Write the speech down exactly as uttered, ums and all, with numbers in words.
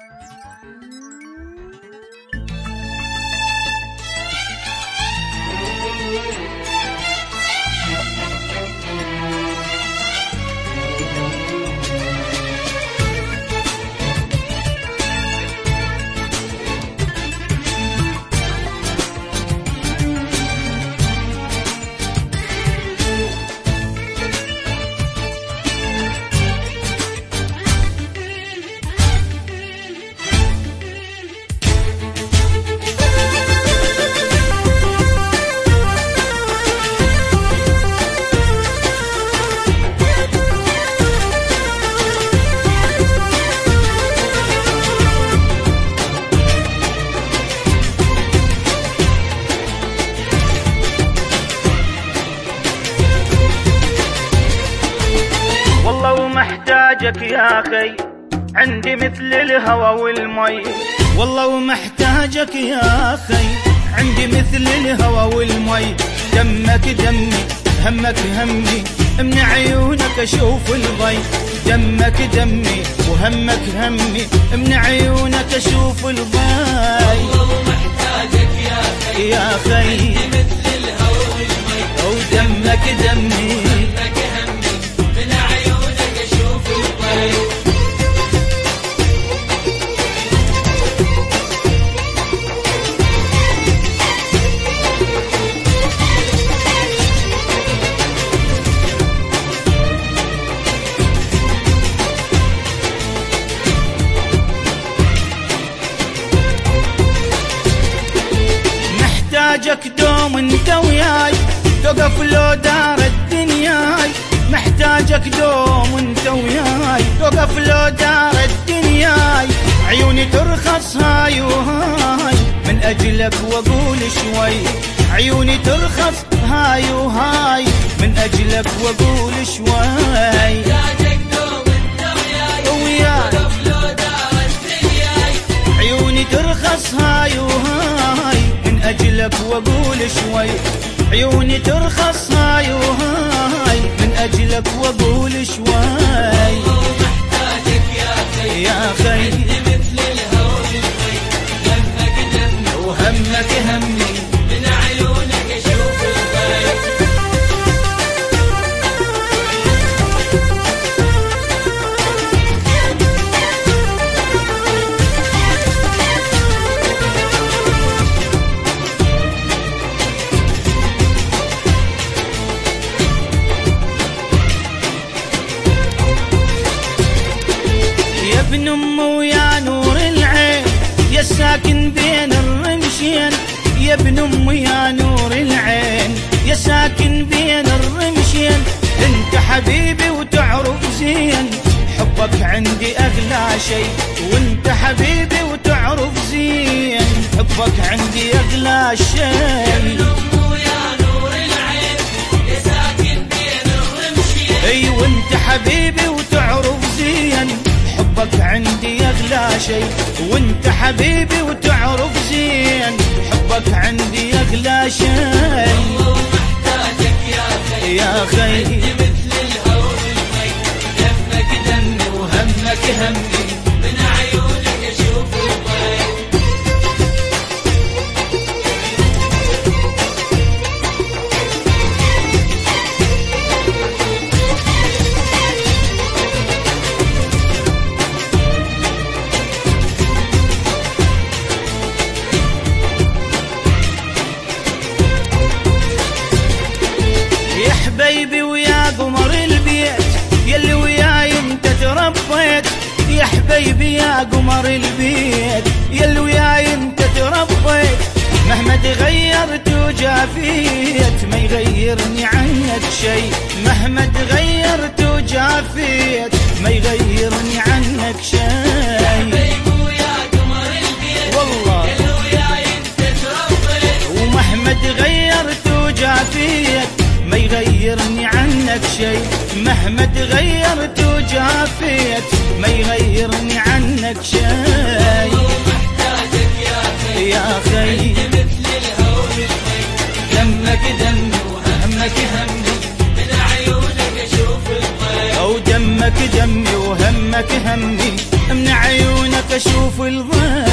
محتاجك يا خي عندي مثل الهوى والمي، والله ومحتاجك يا خي عندي مثل الهوى والمي. دمك دمي همك همي من عيونك اشوف الضي، دمك دمي وهمك همي من عيونك اشوف الضي. والله ومحتاجك يا خي يا خي عندي مثل الهوى والمي، ودمك دمي محتاجك دوم انت وياي توقف لو دار الدنياي، محتاجك دوم انت وياي توقف لو دار الدنياي. عيوني ترخص هاي وهاي من اجلك واقول شوي، عيوني ترخص هاي وهاي من اجلك واقول شوي. محتاجك دوم انت وياي وياي توقف لو دار الدنياي، عيوني ترخص هاي وهاي من اجلك واقول شوي، عيوني ترخص هاي وهاي من اجلك واقول شوي. محتاجك يا خي يا خي عندي مثل الهوى والمي، دمك دمي وهمك همي من عيونك اشوف الضي. يا ابن ام ويا نور العين يا ساكن بين الرمشين، يا ابن ام يا نور العين يا ساكن بين الرمشين. انت حبيبي وتعرف زين حبك عندي اغلى شيء، وانت حبيبي وتعرف زين حبك عندي اغلى شيء. اي وانت حبيبي وتعرف زين حبك عندي اغلى شيء، وانت حبيبي وتعرف زين حبك عندي اغلى شيء. والله محتاجك يا خي يا خي عندي مثل الهوى والمي، دمك دمي وهمك همي من عيونك اشوف الضي. يا حبيبي ويا قمر البيت يلي وياي انت تربيت، يا حبيبي يا قمر البيت يلي وياي انت تربيت. مهما تغيرت وجافيت ما يغيرني عنك شيء، مهما تغيرت وجافيت ما يغيرني عنك شيء. حبيبي ويا قمر البيت والله يلي وياي انت تربيت، ومهما تغيرت وجافيت ما يغيرني عنك شيء، مهما تغيرت وجافيت ما يغيرني عنك شيء. محتاجك يا خي يا خي عندي مثل الهوى والمي، دمك دمي وهمك همي من عيونك اشوف الضي. او دمك دمي وهمك همي من عيونك اشوف الضيف